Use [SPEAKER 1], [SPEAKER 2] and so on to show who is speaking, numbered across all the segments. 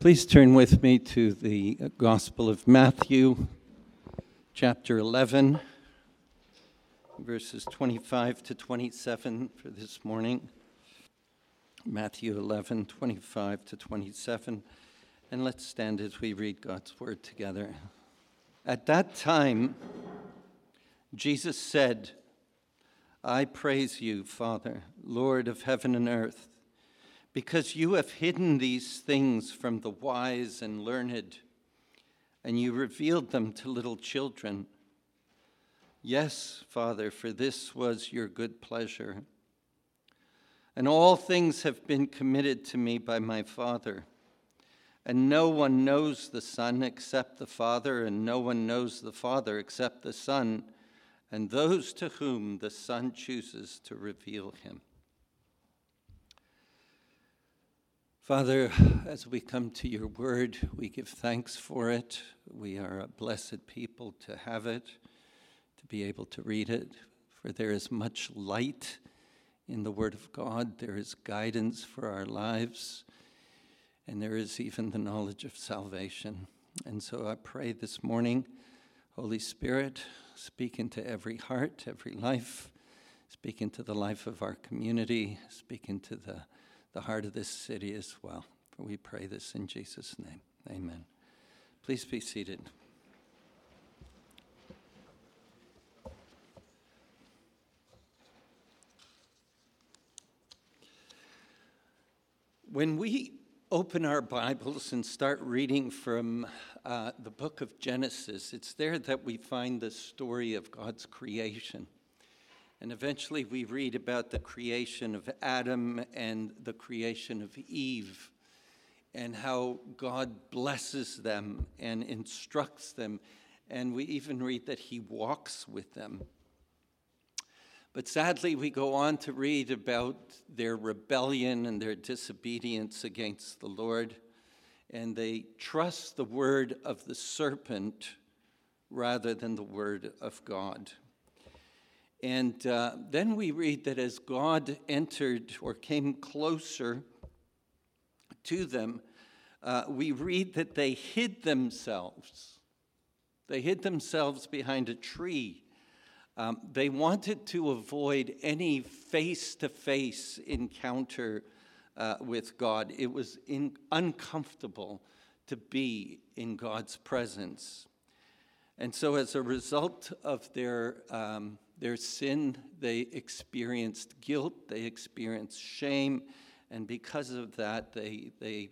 [SPEAKER 1] Please turn with me to the Gospel of Matthew, chapter 11, verses 25 to 27 for this morning. Matthew 11, 25 to 27. And let's stand as we read God's word together. At that time, Jesus said, I praise you, Father, Lord of heaven and earth, because you have hidden these things from the wise and learned, and you revealed them to little children. Yes, Father, for this was your good pleasure. And all things have been committed to me by my Father. And no one knows the Son except the Father, and no one knows the Father except the Son, and those to whom the Son chooses to reveal him. Father, as we come to your word, we give thanks for it. We are a blessed people to have it, to be able to read it, for there is much light in the word of God. There is guidance for our lives, and there is even the knowledge of salvation. And so I pray this morning, Holy Spirit, speak into every heart, every life, speak into the life of our community, speak into the heart of this city as well. For we pray this in Jesus' name. Amen. Please be seated. When we open our Bibles and start reading from the book of Genesis, it's there that we find the story of God's creation. And eventually we read about the creation of Adam and the creation of Eve, and how God blesses them and instructs them. And we even read that he walks with them. But sadly, we go on to read about their rebellion and their disobedience against the Lord. And they trust the word of the serpent rather than the word of God. And then we read that as God entered or came closer to them, we read that they hid themselves. They hid themselves behind a tree. They wanted to avoid any face-to-face encounter with God. It was uncomfortable to be in God's presence. And so as a result of their sin, they experienced guilt, they experienced shame, and because of that, they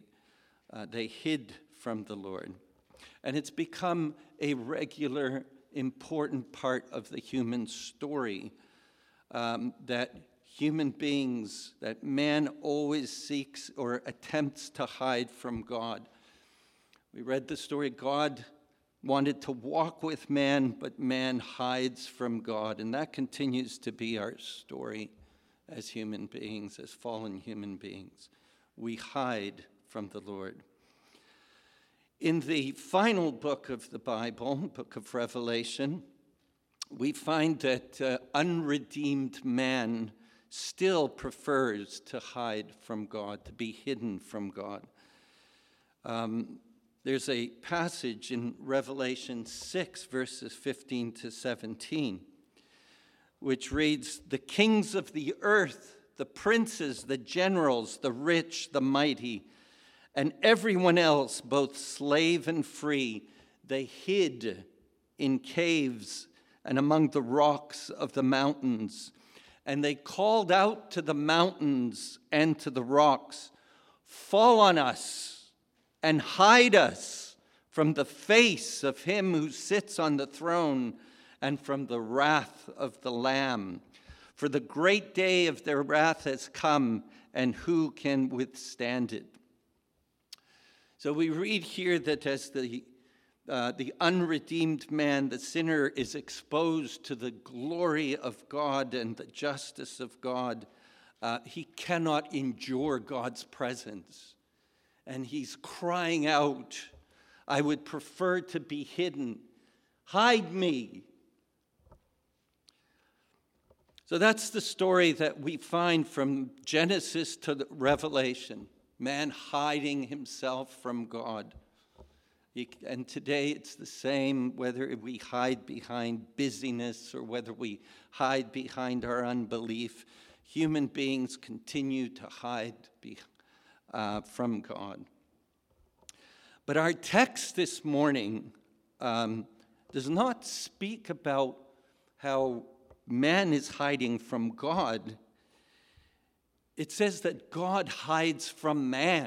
[SPEAKER 1] hid from the Lord. And it's become a regular, important part of the human story, that human beings, that man always seeks or attempts to hide from God. We read the story, God wanted to walk with man, but man hides from God. And that continues to be our story as human beings, as fallen human beings. We hide from the Lord. In the final book of the Bible, book of Revelation, we find that unredeemed man still prefers to hide from God, to be hidden from God. There's a passage in Revelation 6, verses 15 to 17, which reads, the kings of the earth, the princes, the generals, the rich, the mighty, and everyone else, both slave and free, they hid in caves and among the rocks of the mountains. And they called out to the mountains and to the rocks, fall on us and hide us from the face of him who sits on the throne and from the wrath of the Lamb. For the great day of their wrath has come, and who can withstand it? So we read here that as the unredeemed man, the sinner, is exposed to the glory of God and the justice of God, he cannot endure God's presence. And he's crying out, I would prefer to be hidden. Hide me. So that's the story that we find from Genesis to the Revelation. man hiding himself from God. And today it's the same, whether we hide behind busyness or whether we hide behind our unbelief. Human beings continue to hide from God. But our text this morning does not speak about how man is hiding from God. It says that God hides from man.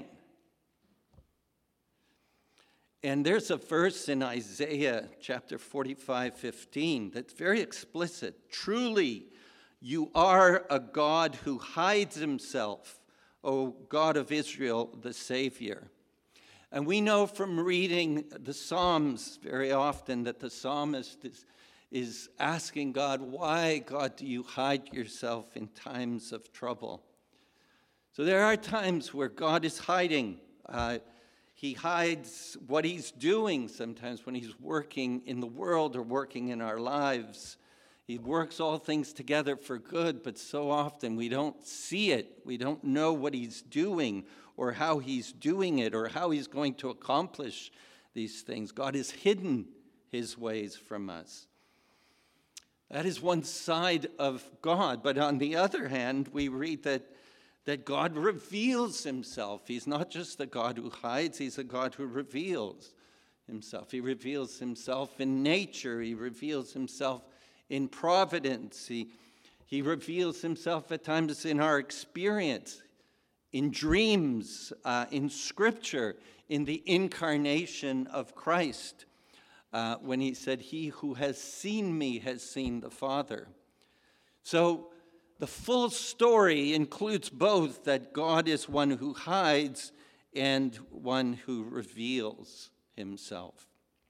[SPEAKER 1] And there's a verse in Isaiah chapter 45:15 that's very explicit. Truly, you are a God who hides himself, O God of Israel, the Savior. And we know from reading the Psalms very often that the psalmist is asking God, why, God, do you hide yourself in times of trouble? So there are times where God is hiding. He hides what he's doing sometimes when he's working in the world or working in our lives. He works all things together for good, but so often we don't see it. We don't know what he's doing or how he's doing it or how he's going to accomplish these things. God has hidden his ways from us. That is one side of God. But on the other hand, we read that God reveals himself. He's not just a God who hides, he's a God who reveals himself. He reveals himself in nature. He reveals himself in providence. He reveals himself at times in our experience, in dreams, in Scripture, in the incarnation of Christ, when he said, "He who has seen me has seen the Father." So the full story includes both that God is one who hides and one who reveals himself.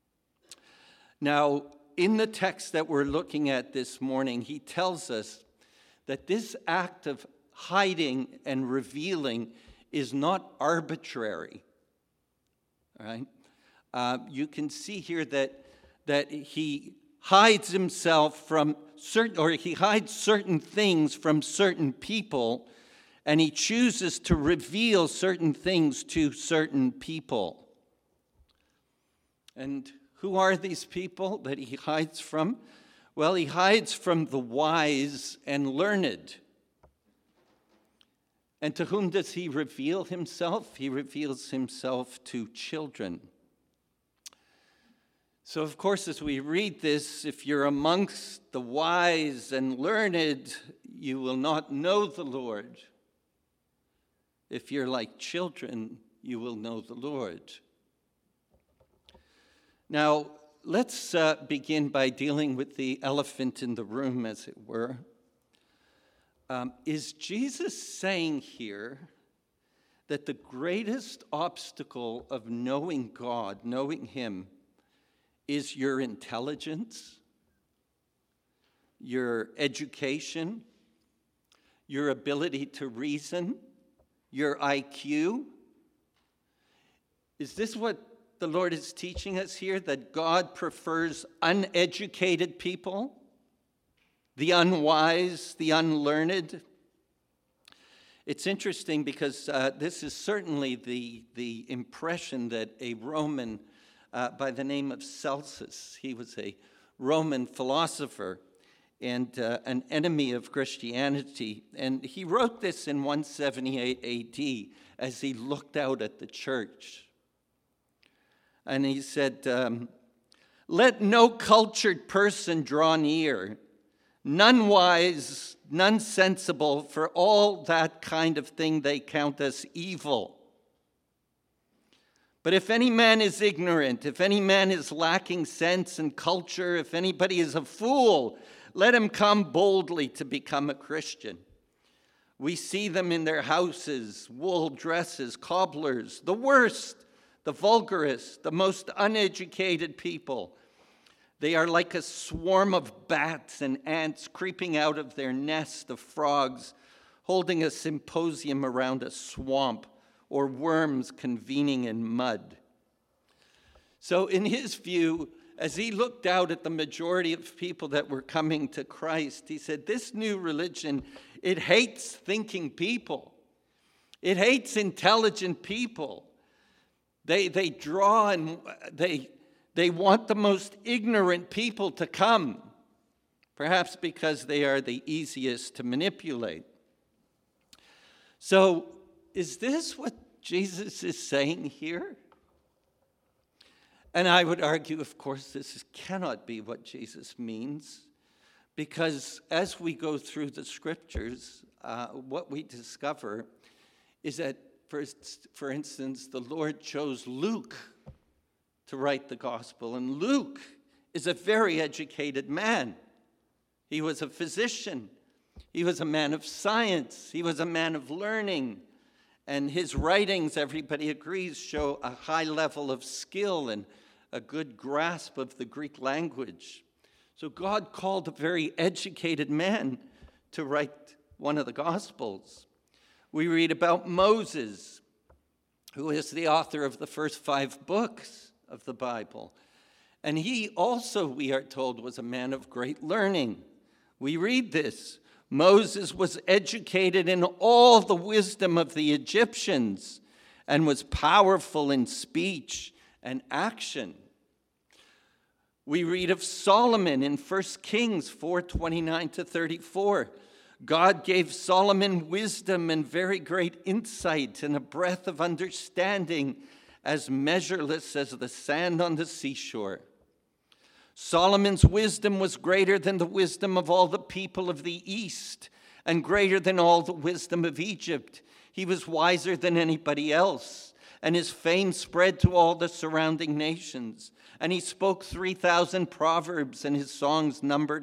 [SPEAKER 1] Now, in the text that we're looking at this morning, he tells us that this act of hiding and revealing is not arbitrary. All right? You can see here that he hides himself from he hides certain things from certain people, and he chooses to reveal certain things to certain people. And who are these people that he hides from? Well, he hides from the wise and learned. And to whom does he reveal himself? He reveals himself to children. So, of course, as we read this, if you're amongst the wise and learned, you will not know the Lord. If you're like children, you will know the Lord. Now, let's begin by dealing with the elephant in the room, as it were. Is Jesus saying here that the greatest obstacle of knowing God, knowing him, is your intelligence, your education, your ability to reason, your IQ? Is this what the Lord is teaching us here, that God prefers uneducated people, the unwise, the unlearned? It's interesting because this is certainly the impression that a Roman by the name of Celsus, he was a Roman philosopher and an enemy of Christianity. And he wrote this in 178 AD as he looked out at the church. And he said, "Let no cultured person draw near, none wise, none sensible, for all that kind of thing they count as evil. But if any man is ignorant, if any man is lacking sense and culture, if anybody is a fool, let him come boldly to become a Christian. We see them in their houses, wool dresses, cobblers, the worst, the vulgarest, the most uneducated people. They are like a swarm of bats and ants creeping out of their nest of frogs, holding a symposium around a swamp, or worms convening in mud." So in his view, as he looked out at the majority of people that were coming to Christ, he said, this new religion, it hates thinking people. It hates intelligent people. They draw and they want the most ignorant people to come, perhaps because they are the easiest to manipulate. So, is this what Jesus is saying here? And I would argue, of course, this cannot be what Jesus means, because as we go through the scriptures, what we discover is that, for instance, the Lord chose Luke to write the gospel, and Luke is a very educated man. He was a physician. He was a man of science. He was a man of learning. And his writings, everybody agrees, show a high level of skill and a good grasp of the Greek language. So God called a very educated man to write one of the Gospels. We read about Moses, who is the author of the first 5 books of the Bible. And he also, we are told, was a man of great learning. We read this: Moses was educated in all the wisdom of the Egyptians and was powerful in speech and action. We read of Solomon in 1 Kings 4:29-34. God gave Solomon wisdom and very great insight and a breadth of understanding as measureless as the sand on the seashore. Solomon's wisdom was greater than the wisdom of all the people of the East and greater than all the wisdom of Egypt. He was wiser than anybody else, and his fame spread to all the surrounding nations. And he spoke 3,000 proverbs, and his songs numbered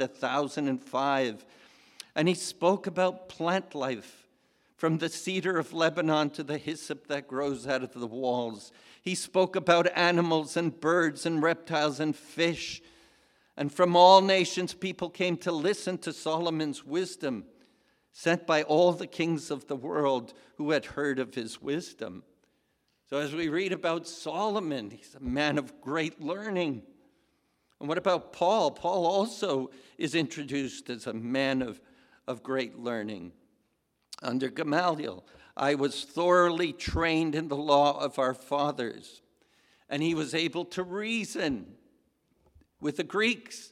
[SPEAKER 1] 1,005. And he spoke about plant life, from the cedar of Lebanon to the hyssop that grows out of the walls. He spoke about animals and birds and reptiles and fish. And from all nations, people came to listen to Solomon's wisdom, sent by all the kings of the world who had heard of his wisdom. So as we read about Solomon, he's a man of great learning. And what about Paul? Paul also is introduced as a man of great learning. Under Gamaliel, I was thoroughly trained in the law of our fathers. And he was able to reason with the Greeks.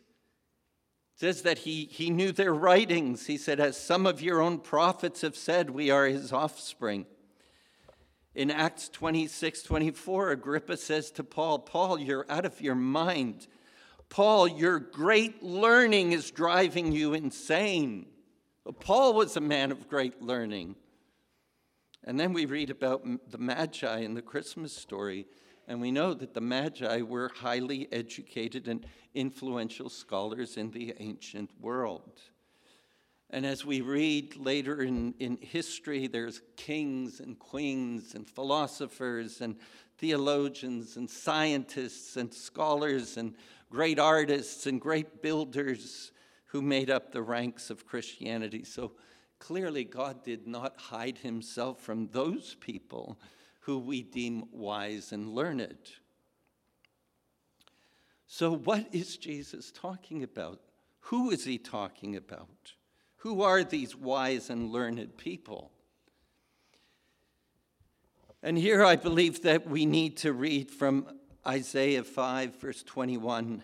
[SPEAKER 1] It says that he knew their writings. He said, as some of your own prophets have said, we are his offspring. In Acts 26:24, Agrippa says to Paul, Paul, you're out of your mind. Paul, your great learning is driving you insane. Well, Paul was a man of great learning. And then we read about the Magi in the Christmas story, and we know that the Magi were highly educated and influential scholars in the ancient world. And as we read later in history, there's kings and queens and philosophers and theologians and scientists and scholars and great artists and great builders who made up the ranks of Christianity. So clearly God did not hide himself from those people who we deem wise and learned. So what is Jesus talking about? Who is he talking about? Who are these wise and learned people? And here I believe that we need to read from Isaiah 5, verse 21.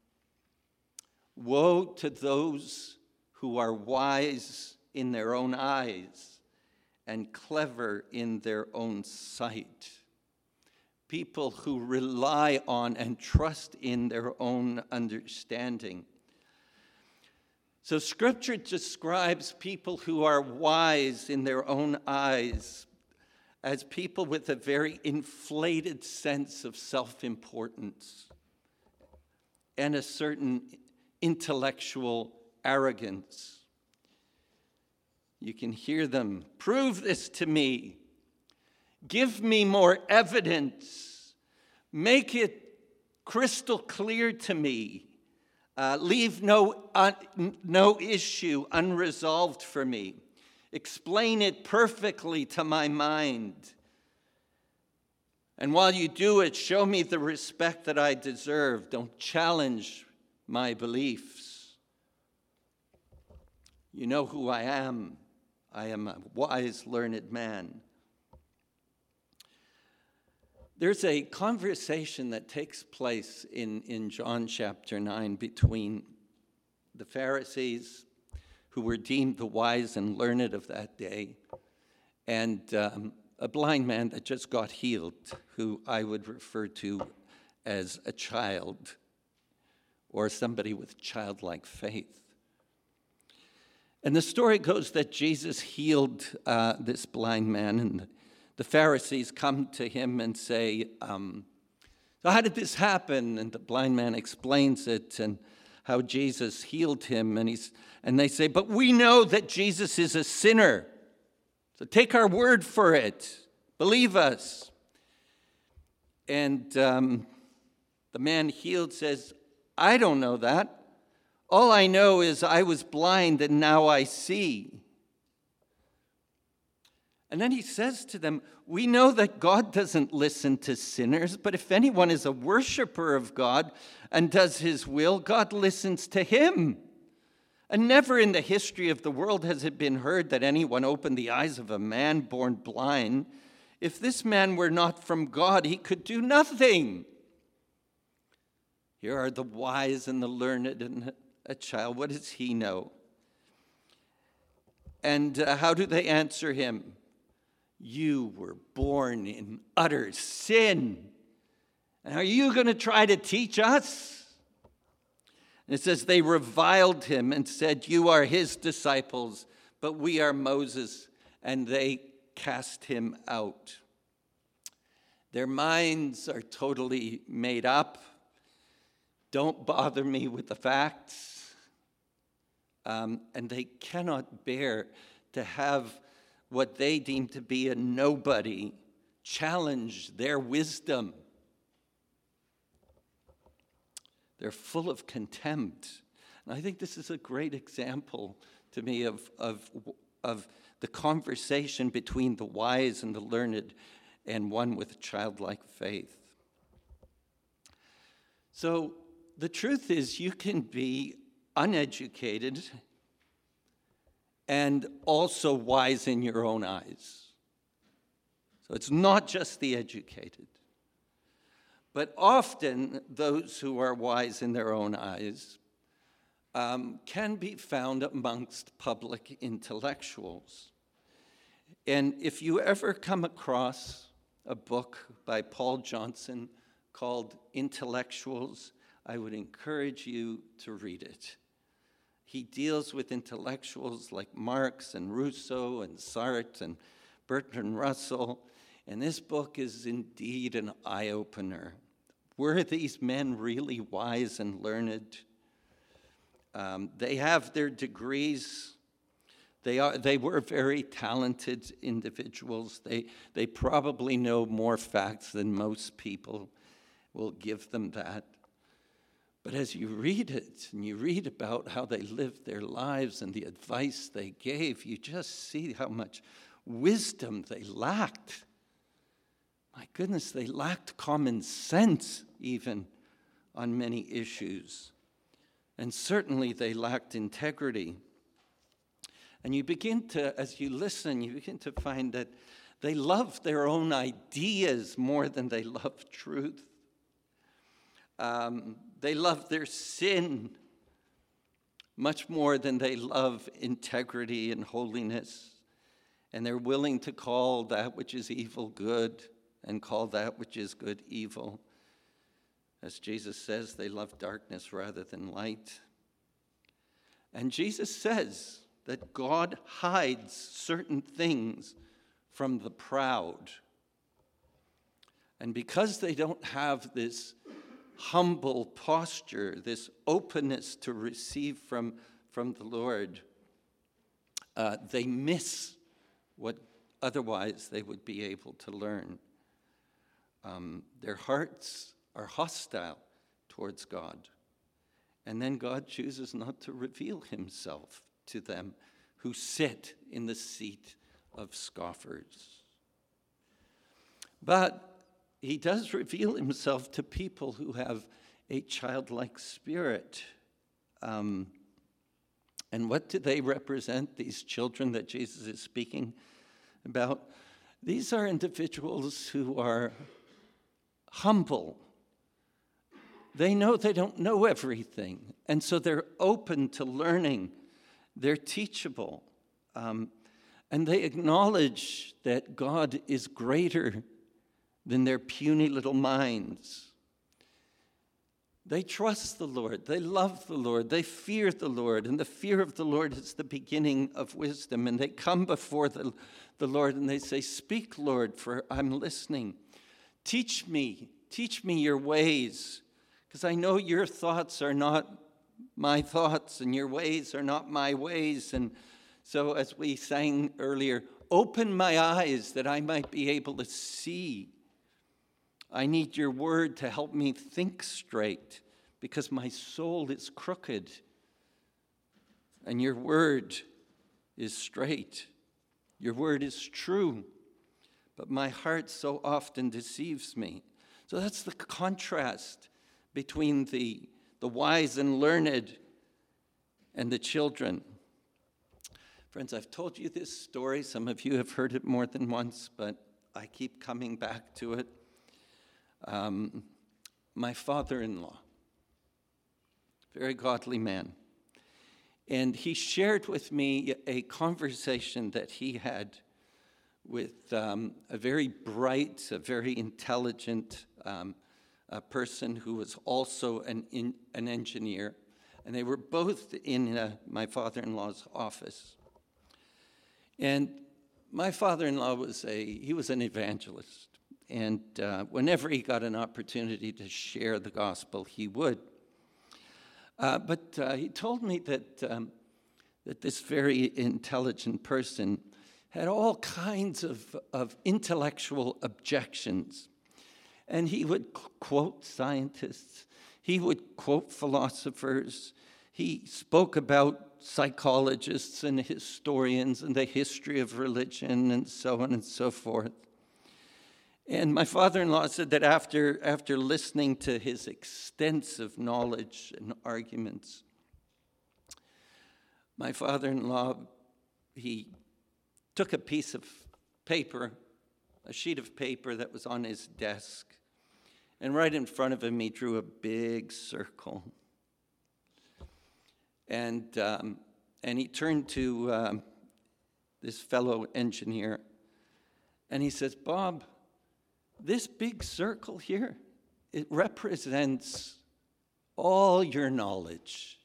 [SPEAKER 1] Woe to those who are wise in their own eyes and clever in their own sight. People who rely on and trust in their own understanding. So Scripture describes people who are wise in their own eyes as people with a very inflated sense of self-importance and a certain intellectual arrogance. You can hear them, prove this to me. Give me more evidence. Make it crystal clear to me. Leave no issue unresolved for me. Explain it perfectly to my mind. And while you do it, show me the respect that I deserve. Don't challenge my beliefs. You know who I am. I am a wise, learned man. There's a conversation that takes place in John chapter 9 between the Pharisees, who were deemed the wise and learned of that day, and a blind man that just got healed, who I would refer to as a child or somebody with childlike faith. And the story goes that Jesus healed this blind man, and the Pharisees come to him and say, so how did this happen? And the blind man explains it and how Jesus healed him. And they say, but we know that Jesus is a sinner. So take our word for it. Believe us. And the man healed says, I don't know that. All I know is I was blind and now I see. And then he says to them, we know that God doesn't listen to sinners, but if anyone is a worshiper of God and does his will, God listens to him. And never in the history of the world has it been heard that anyone opened the eyes of a man born blind. If this man were not from God, he could do nothing. Here are the wise and the learned and a child. What does he know? And how do they answer him? You were born in utter sin. And are you going to try to teach us? And it says they reviled him and said, you are his disciples, but we are Moses. And they cast him out. Their minds are totally made up. Don't bother me with the facts. And they cannot bear to have what they deem to be a nobody challenge their wisdom. They're full of contempt. And I think this is a great example to me of the conversation between the wise and the learned and one with childlike faith. So the truth is you can be uneducated and also wise in your own eyes. So it's not just the educated. But often those who are wise in their own eyes can be found amongst public intellectuals. And if you ever come across a book by Paul Johnson called Intellectuals, I would encourage you to read it. He deals with intellectuals like Marx and Rousseau and Sartre and Bertrand Russell, and this book is indeed an eye-opener. Were these men really wise and learned? They have their degrees. They were very talented individuals. They probably know more facts than most people. Will give them that. But as you read it, and you read about how they lived their lives and the advice they gave, you just see how much wisdom they lacked. My goodness, they lacked common sense even on many issues. And certainly they lacked integrity. And you begin to, as you listen, you begin to find that they love their own ideas more than they love truth. They love their sin much more than they love integrity and holiness. And they're willing to call that which is evil good and call that which is good evil. As Jesus says, they love darkness rather than light. And Jesus says that God hides certain things from the proud. And because they don't have this humble posture, this openness to receive from the Lord, they miss what otherwise they would be able to learn. Their hearts are hostile towards God. And then God chooses not to reveal himself to them who sit in the seat of scoffers. But he does reveal himself to people who have a childlike spirit. And what do they represent, these children that Jesus is speaking about? These are individuals who are humble. They know they don't know everything, and so they're open to learning. They're teachable, and they acknowledge that God is greater than their puny little minds. They trust the Lord. They love the Lord. They fear the Lord. And the fear of the Lord is the beginning of wisdom. And they come before the Lord and they say, "Speak, Lord, for I'm listening. Teach me your ways, because I know your thoughts are not my thoughts and your ways are not my ways." And so as we sang earlier, open my eyes that I might be able to see. I need your word to help me think straight, because my soul is crooked and your word is straight. Your word is true, but my heart so often deceives me. So that's the contrast between the wise and learned and the children. Friends, I've told you this story. Some of you have heard it more than once, but I keep coming back to it. My father-in-law, very godly man, and he shared with me a conversation that he had with a very bright, a very intelligent person who was also an engineer, and they were both in my father-in-law's office. And my father-in-law was an evangelist. And whenever he got an opportunity to share the gospel, he would. But he told me that this very intelligent person had all kinds of intellectual objections. And he would quote scientists. He would quote philosophers. He spoke about psychologists and historians and the history of religion and so on and so forth. And my father-in-law said that after listening to his extensive knowledge and arguments, my father-in-law, he took a piece of paper, a sheet of paper that was on his desk, and right in front of him he drew a big circle. And he turned to this fellow engineer, and he says, "Bob, this big circle here, it represents all your knowledge.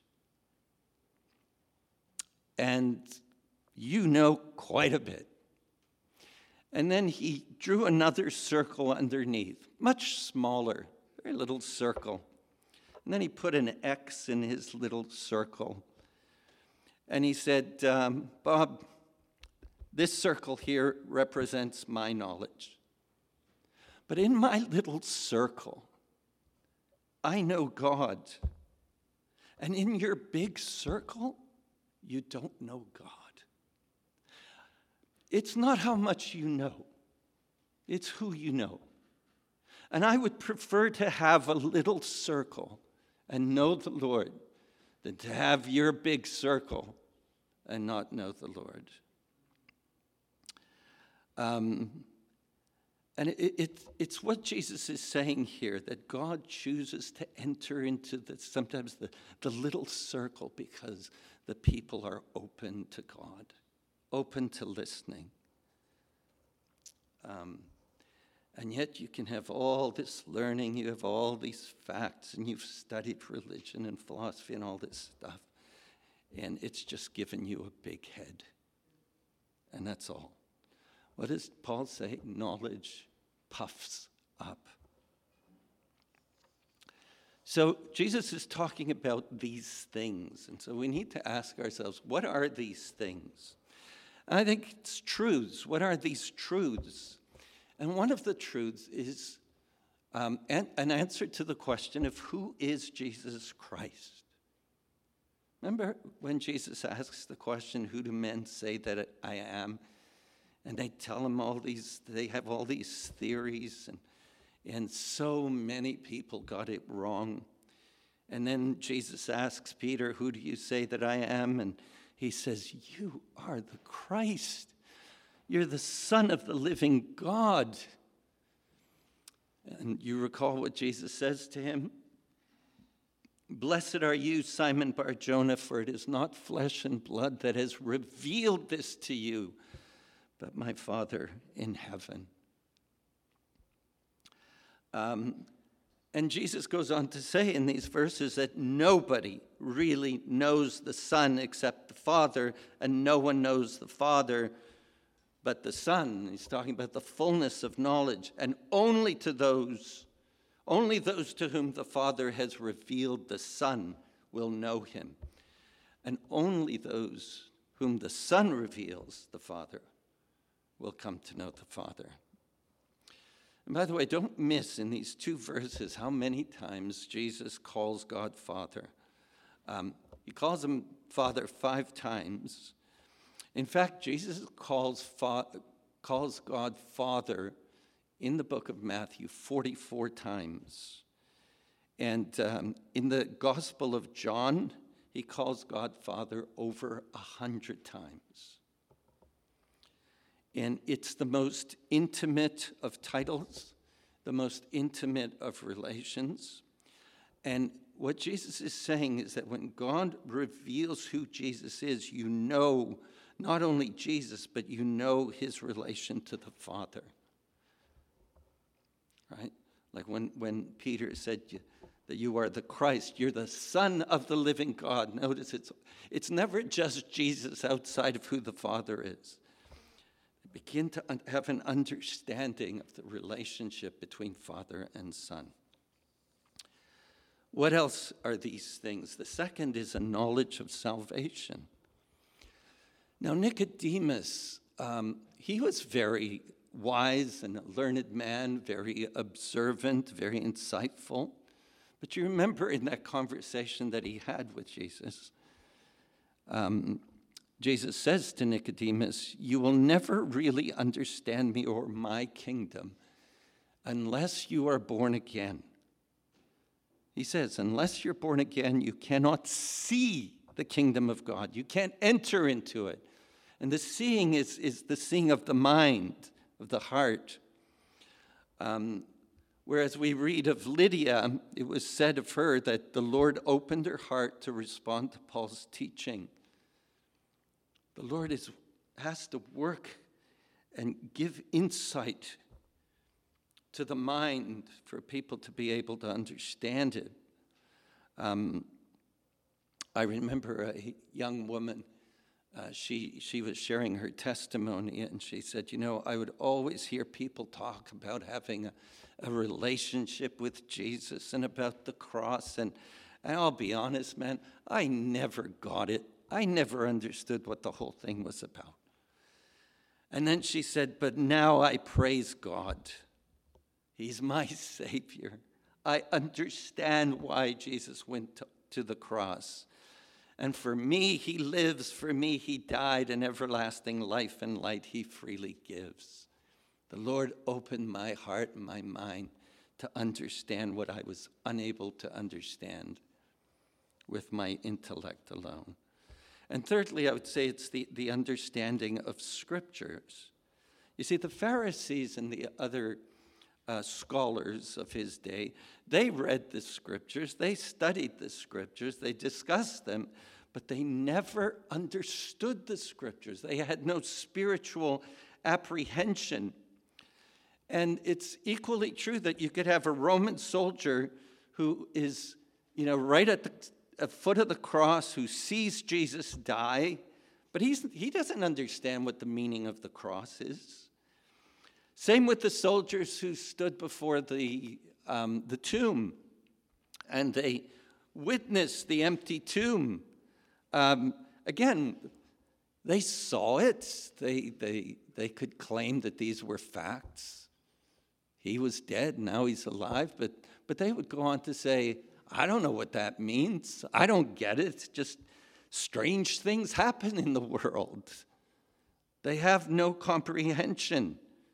[SPEAKER 1] And you know quite a bit." And then he drew another circle underneath, much smaller, very little circle. And then he put an X in his little circle. And he said, "Bob, this circle here represents my knowledge. But in my little circle, I know God. And in your big circle, you don't know God. It's not how much you know. It's who you know. And I would prefer to have a little circle and know the Lord than to have your big circle and not know the Lord." And it's what Jesus is saying here, that God chooses to enter into sometimes the little circle because the people are open to God, open to listening. And yet you can have all this learning, you have all these facts, and you've studied religion and philosophy and all this stuff, and it's just given you a big head. And that's all. What does Paul say? Knowledge puffs up. So Jesus is talking about these things. And so we need to ask ourselves, what are these things? And I think it's truths. What are these truths? And one of the truths is an answer to the question of who is Jesus Christ? Remember when Jesus asks the question, "Who do men say that I am?" And they tell him they have all these theories, and so many people got it wrong. And then Jesus asks Peter, "Who do you say that I am?" And he says, "You are the Christ. You're the Son of the living God." And you recall what Jesus says to him? Blessed are you, Simon Bar-Jonah, for it is not flesh and blood that has revealed this to you, but my Father in heaven. And Jesus goes on to say in these verses that nobody really knows the Son except the Father, and no one knows the Father but the Son. He's talking about the fullness of knowledge, and only those to whom the Father has revealed the Son will know him, and only those whom the Son reveals the Father will come to know the Father. And by the way, don't miss in these two verses how many times Jesus calls God Father. He calls him Father 5 times. In fact, Jesus calls God Father in the book of Matthew 44 times. And in the Gospel of John, he calls God Father over 100 times. And it's the most intimate of titles, the most intimate of relations. And what Jesus is saying is that when God reveals who Jesus is, you know not only Jesus, but you know his relation to the Father. Right? Like when Peter said that you are the Christ, you're the Son of the living God. Notice it's never just Jesus outside of who the Father is. Begin to have an understanding of the relationship between Father and Son. What else are these things? The second is a knowledge of salvation. Now, Nicodemus, he was very wise and a learned man, very observant, very insightful. But you remember in that conversation that he had with Jesus, Jesus says to Nicodemus, you will never really understand me or my kingdom unless you are born again. He says, unless you're born again, you cannot see the kingdom of God. You can't enter into it. And the seeing is the seeing of the mind, of the heart. Whereas we read of Lydia, it was said of her that the Lord opened her heart to respond to Paul's teaching. The Lord has to work and give insight to the mind for people to be able to understand it. I remember a young woman, she was sharing her testimony, and she said, I would always hear people talk about having a relationship with Jesus and about the cross, and I'll be honest, man, I never got it. I never understood what the whole thing was about. And then she said, but now I praise God. He's my Savior. I understand why Jesus went to the cross. And for me, he lives. For me, he died, and everlasting life and light he freely gives. The Lord opened my heart and my mind to understand what I was unable to understand with my intellect alone. And thirdly, I would say it's the understanding of scriptures. You see, the Pharisees and the other scholars of his day, they read the scriptures, they studied the scriptures, they discussed them, but they never understood the scriptures. They had no spiritual apprehension. And it's equally true that you could have a Roman soldier who is, right at the foot of the cross, who sees Jesus die, but he doesn't understand what the meaning of the cross is. Same with the soldiers who stood before the tomb, and they witnessed the empty tomb. Again, they saw it. They could claim that these were facts. He was dead, now he's alive, but they would go on to say, I don't know what that means. I don't get it. It's just strange things happen in the world. They have no comprehension.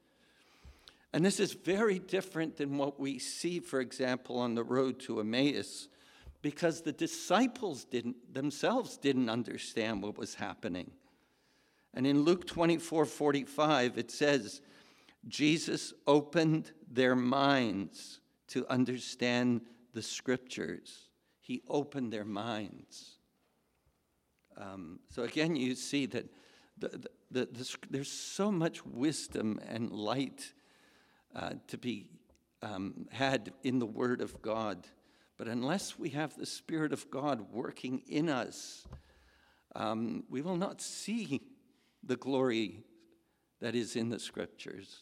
[SPEAKER 1] And this is very different than what we see, for example, on the road to Emmaus, because the disciples themselves didn't understand what was happening. And in Luke 24:45, it says, Jesus opened their minds to understand the scriptures. He opened their minds. So again, you see that there's so much wisdom and light to be had in the Word of God. But unless we have the Spirit of God working in us, we will not see the glory that is in the Scriptures.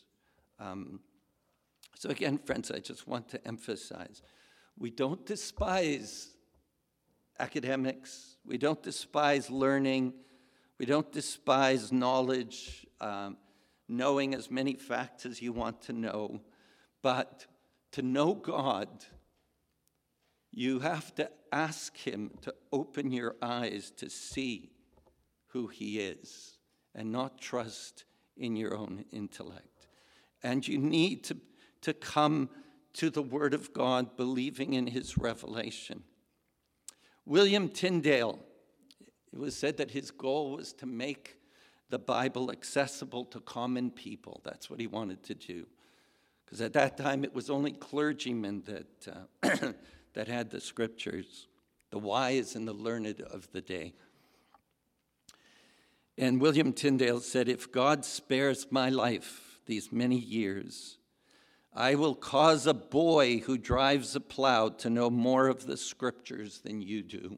[SPEAKER 1] So again, friends, I just want to emphasize, we don't despise academics. We don't despise learning. We don't despise knowledge, knowing as many facts as you want to know. But to know God, you have to ask him to open your eyes to see who he is and not trust in your own intellect. And you need to come to the Word of God, believing in his revelation. William Tyndale, it was said that his goal was to make the Bible accessible to common people. That's what he wanted to do. Because at that time, it was only clergymen that, that had the scriptures, the wise and the learned of the day. And William Tyndale said, "If God spares my life these many years, I will cause a boy who drives a plow to know more of the scriptures than you do."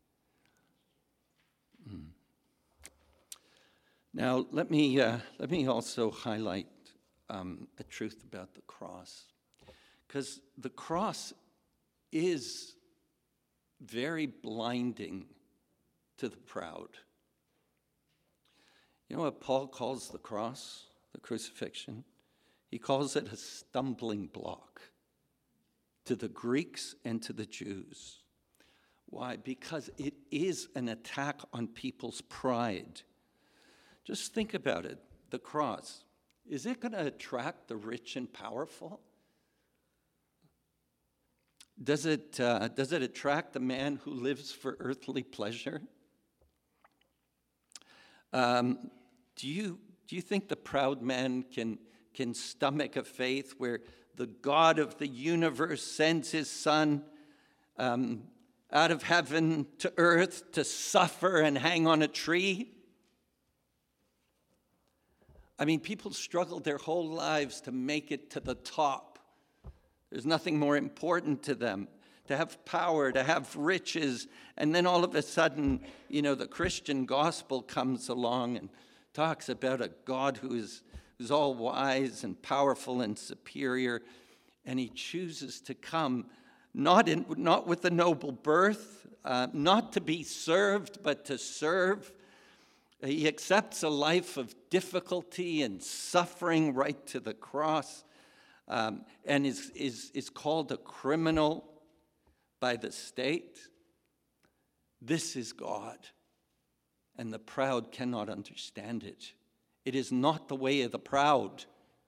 [SPEAKER 1] Now, let me also highlight a truth about the cross, because the cross is very blinding to the proud. You know what Paul calls the cross, the crucifixion? He calls it a stumbling block to the Greeks and to the Jews. Why? Because it is an attack on people's pride. Just think about it. The cross, is it going to attract the rich and powerful? Does it attract the man who lives for earthly pleasure? Do you think the proud man can stomach a faith where the God of the universe sends his son out of heaven to earth to suffer and hang on a tree? I mean, people struggle their whole lives to make it to the top. There's nothing more important to them, to have power, to have riches. And then all of a sudden, the Christian gospel comes along and talks about a God who's all wise and powerful and superior. And he chooses to come not with a noble birth, not to be served, but to serve. He accepts a life of difficulty and suffering right to the cross, and is called a criminal by the state. This is God, and the proud cannot understand it. It is not the way of the proud.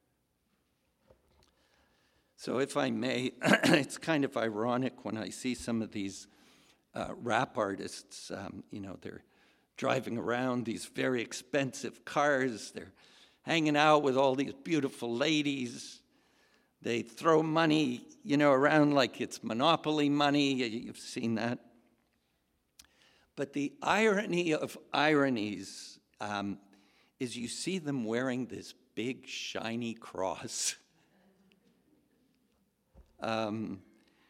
[SPEAKER 1] So if I may, it's kind of ironic when I see some of these rap artists, they're driving around these very expensive cars. They're hanging out with all these beautiful ladies. They throw money, around like it's Monopoly money. You've seen that. But the irony of ironies is you see them wearing this big, shiny cross. And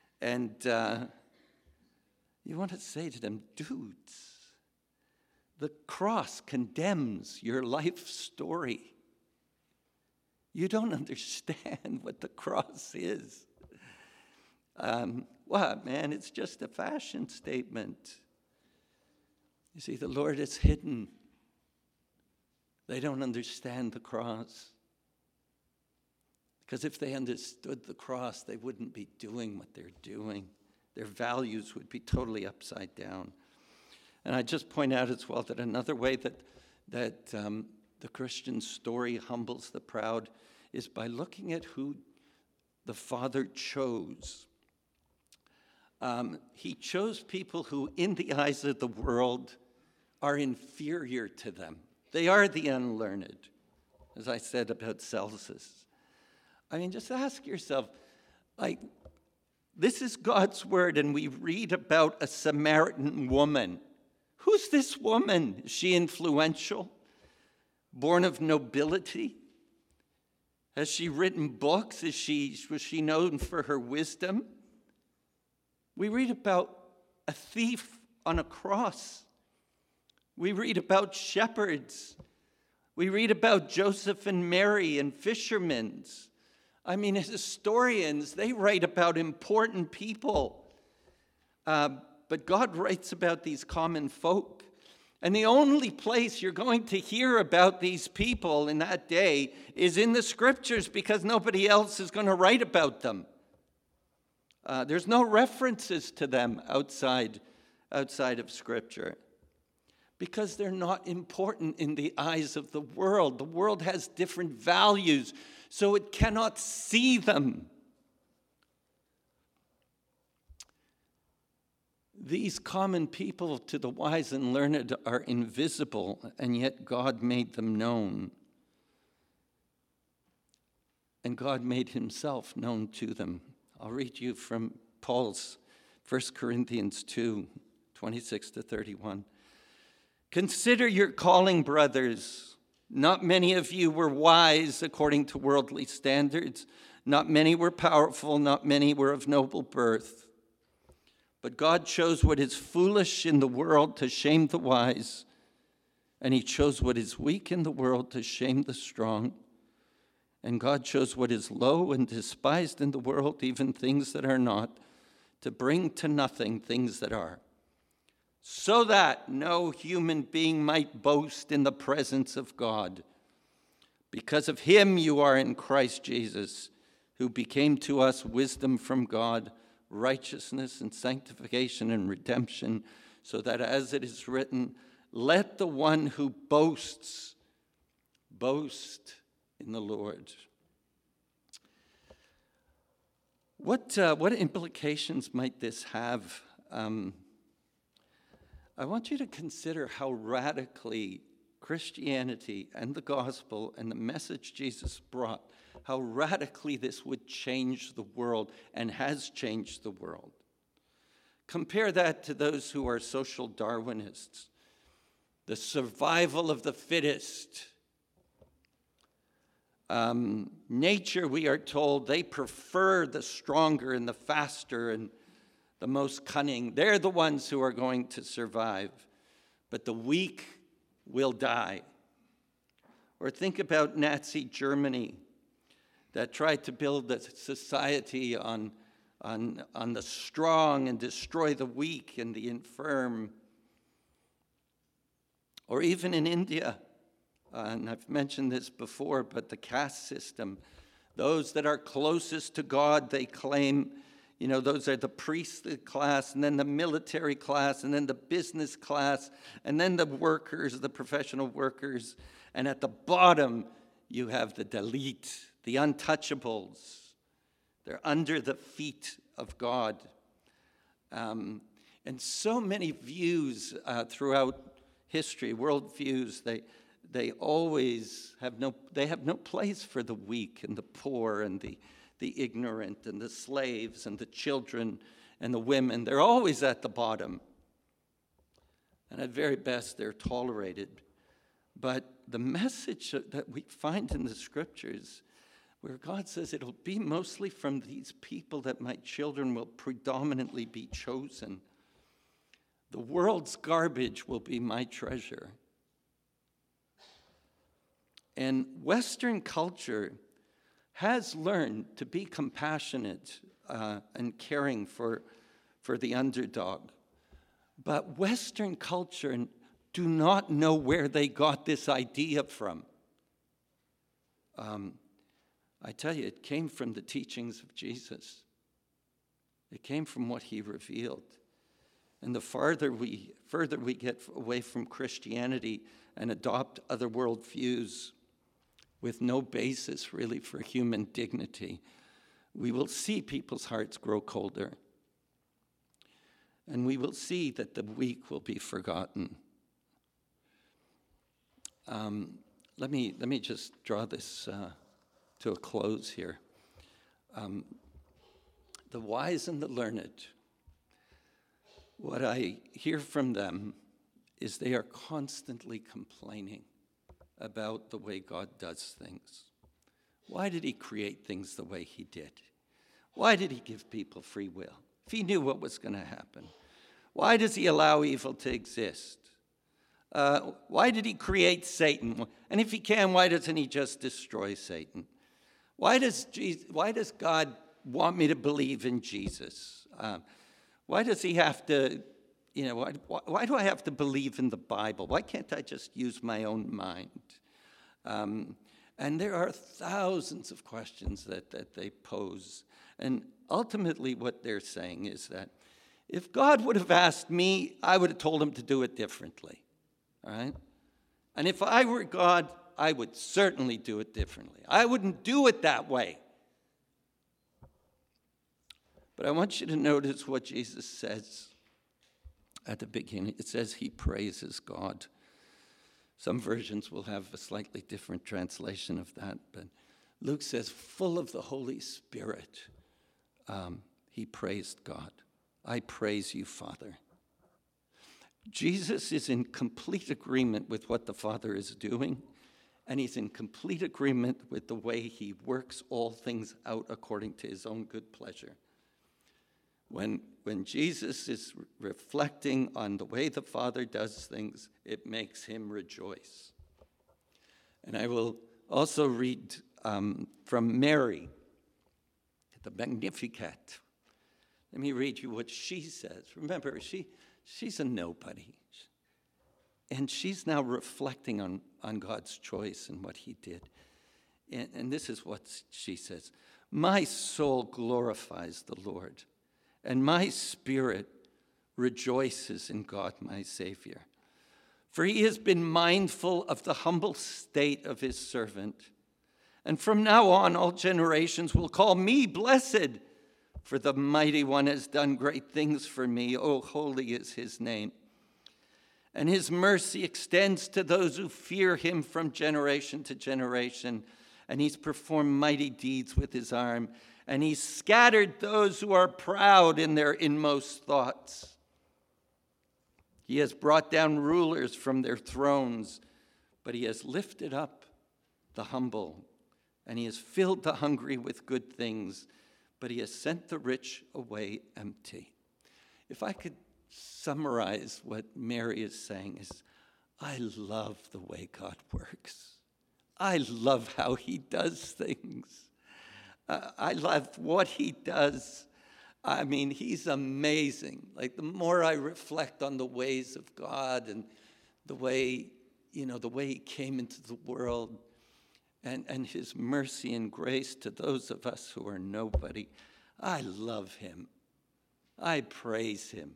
[SPEAKER 1] you want to say to them, dudes, the cross condemns your life story. You don't understand what the cross is. What, man? It's just a fashion statement. You see, the Lord is hidden. They don't understand the cross. Because if they understood the cross, they wouldn't be doing what they're doing. Their values would be totally upside down. And I just point out as well that another way that the Christian story humbles the proud is by looking at who the Father chose. He chose people who, in the eyes of the world, are inferior to them. They are the unlearned, as I said about Celsus. I mean, just ask yourself, like, this is God's word, and we read about a Samaritan woman. Who's this woman? Is she influential? Born of nobility? Has she written books? Was she known for her wisdom? We read about a thief on a cross. We read about shepherds. We read about Joseph and Mary and fishermen. I mean, as historians, they write about important people. But God writes about these common folk. And the only place you're going to hear about these people in that day is in the scriptures, because nobody else is going to write about them. There's no references to them outside of scripture, because they're not important in the eyes of the world. The world has different values, so it cannot see them. These common people to the wise and learned are invisible, and yet God made them known. And God made himself known to them. I'll read you from Paul's 1 Corinthians 2, 26 to 31. Consider your calling, brothers. Not many of you were wise according to worldly standards. Not many were powerful. Not many were of noble birth. But God chose what is foolish in the world to shame the wise, and he chose what is weak in the world to shame the strong. And God chose what is low and despised in the world, even things that are not, to bring to nothing things that are, so that no human being might boast in the presence of God. Because of him you are in Christ Jesus, who became to us wisdom from God, righteousness and sanctification and redemption, so that as it is written, let the one who boasts boast in the Lord. What implications might this have? I want you to consider how radically Christianity and the gospel and the message Jesus brought, how radically this would change the world and has changed the world. Compare that to those who are social Darwinists. The survival of the fittest. Nature, we are told, they prefer the stronger and the faster and the most cunning. They're the ones who are going to survive. But the weak will die. Or think about Nazi Germany, that tried to build a society on the strong and destroy the weak and the infirm. Or even in India, and I've mentioned this before, but the caste system, those that are closest to God, they claim, those are the priestly class, and then the military class, and then the business class, and then the workers, the professional workers, and at the bottom, you have the Dalit, the untouchables. They're under the feet of God. And so many views throughout history, worldviews, they always have no place for the weak and the poor and the ignorant and the slaves and the children and the women. They're always at the bottom. And at very best, they're tolerated. But the message that we find in the scriptures, where God says it'll be mostly from these people that my children will predominantly be chosen. The world's garbage will be my treasure. And Western culture has learned to be compassionate and caring for the underdog. But Western culture do not know where they got this idea from. I tell you, it came from the teachings of Jesus. It came from what he revealed. And the further we get away from Christianity and adopt other worldviews with no basis really for human dignity, we will see people's hearts grow colder. And we will see that the weak will be forgotten. Let me just draw this to a close here. The wise and the learned, what I hear from them is they are constantly complaining about the way God does things. Why did he create things the way he did? Why did he give people free will if he knew what was going to happen? Why does he allow evil to exist? Why did he create Satan? And if he can, why doesn't he just destroy Satan? Why does God want me to believe in Jesus? Why does he have to, why do I have to believe in the Bible? Why can't I just use my own mind? And there are thousands of questions that they pose. And ultimately what they're saying is that if God would have asked me, I would have told him to do it differently. All right? And if I were God, I would certainly do it differently. I wouldn't do it that way. But I want you to notice what Jesus says at the beginning. It says he praises God. Some versions will have a slightly different translation of that, but Luke says, full of the Holy Spirit, he praised God. I praise you, Father. Jesus is in complete agreement with what the Father is doing, and he's in complete agreement with the way he works all things out according to his own good pleasure. When Jesus is reflecting on the way the Father does things, it makes him rejoice. And I will also read from Mary, the Magnificat. Let me read you what she says. Remember, she's a nobody. And she's now reflecting on God's choice and what he did. And this is what she says. My soul glorifies the Lord, and my spirit rejoices in God, my Savior. For he has been mindful of the humble state of his servant. And from now on, all generations will call me blessed, for the Mighty One has done great things for me. Oh, holy is his name. And his mercy extends to those who fear him from generation to generation. And he's performed mighty deeds with his arm. And he's scattered those who are proud in their inmost thoughts. He has brought down rulers from their thrones, but he has lifted up the humble. And he has filled the hungry with good things, but he has sent the rich away empty. If I could summarize what Mary is saying is, I love the way God works. I love how he does things. I love what he does. I mean, he's amazing. Like, the more I reflect on the ways of God and the way he came into the world and his mercy and grace to those of us who are nobody, I love him. I praise him.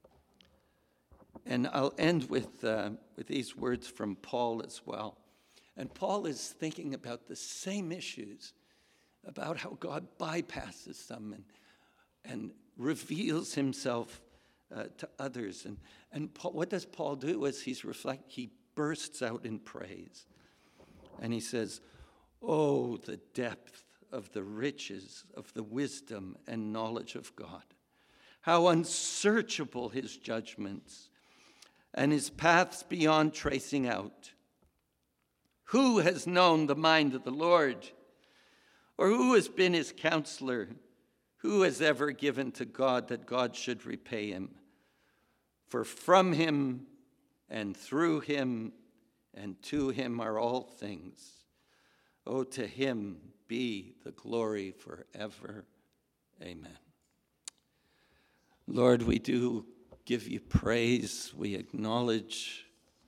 [SPEAKER 1] And I'll end with these words from Paul as well. And Paul is thinking about the same issues, about how God bypasses them and reveals himself to others. And Paul, what does Paul do as he bursts out in praise. And he says, oh, the depth of the riches of the wisdom and knowledge of God. How unsearchable his judgments and his paths beyond tracing out. Who has known the mind of the Lord? Or who has been his counselor? Who has ever given to God that God should repay him? For from him and through him and to him are all things. Oh, to him be the glory forever. Amen. Lord, we do give you praise. We acknowledge,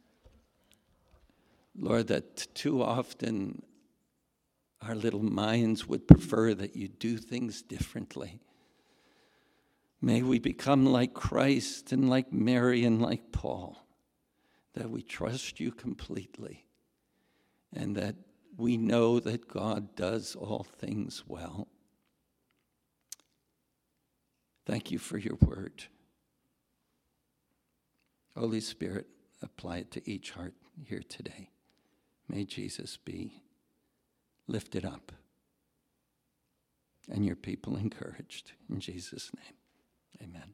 [SPEAKER 1] Lord, that too often our little minds would prefer that you do things differently. May we become like Christ and like Mary and like Paul, that we trust you completely and that we know that God does all things well. Thank you for your word. Holy Spirit, apply it to each heart here today. May Jesus be lifted up. and your people encouraged. In Jesus' name, amen.